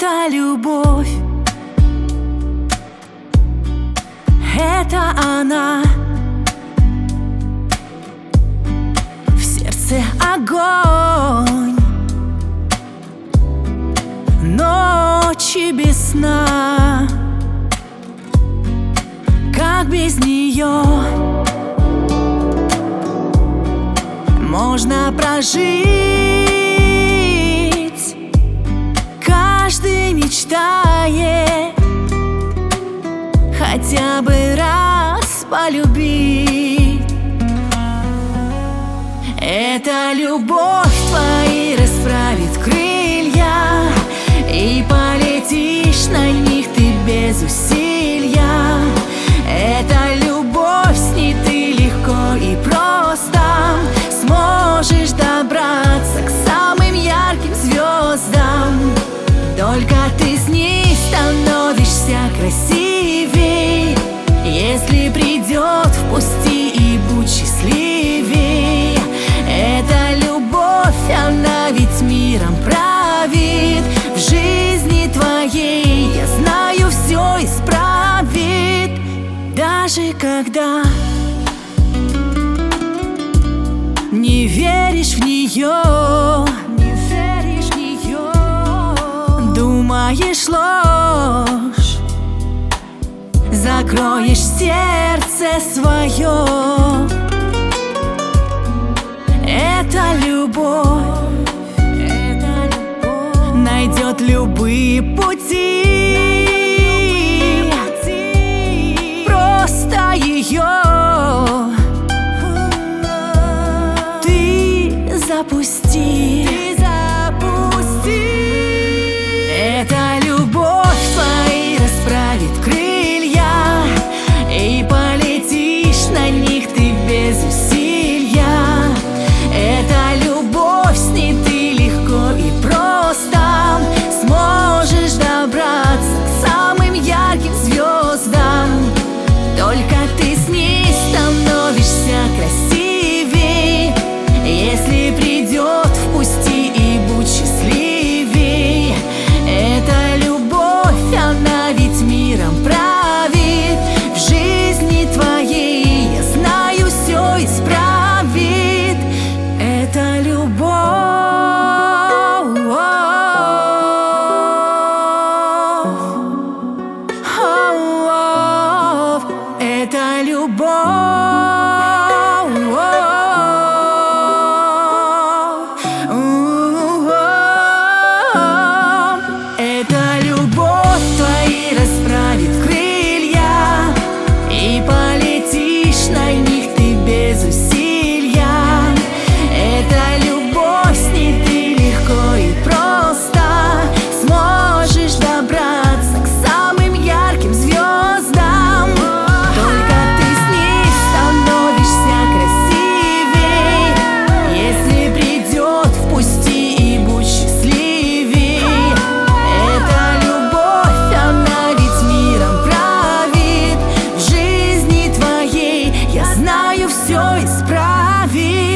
Это любовь, это она. В сердце огонь, ночи без сна. Как без нее можно прожить? Каждый мечтает хотя бы раз полюбить. Эта любовь твои расправит крылья, и полетишь на них ты без усилия. Эта любовь, с ней ты легко и просто сможешь добраться к самым ярким звездам. Только ты с ней становишься красивей. Если придет, впусти и будь счастливей. Эта любовь, она ведь миром правит. В жизни твоей, я знаю, все исправит. Даже когда не веришь в нее, думаешь ложь, закроешь сердце свое. Эта любовь найдет любые пути. Просто ее ты запусти. Эта любовь твои расправит крылья, и полетишь на них ты без усилия. Эта любовь, с ней ты легко и просто сможешь добраться к самым ярким звездам. Только ты с ней становишься красивей. Если придет, впусти и будь счастливей. Эта любовь, она ведь миром правит. В жизни твоей, я знаю, все исправит. Это любовь, это любовь. Эта любовь твои расправит крылья, и полетишь на них ты без усилия. Эта любовь, с ней ты легко и просто сможешь добраться к самым ярким звездам. Только ты с ней становишься красивей. Если придет, впусти и будь счастливей. Эта любовь, она ведь миром правит. В жизни твоей, я знаю, все исправит.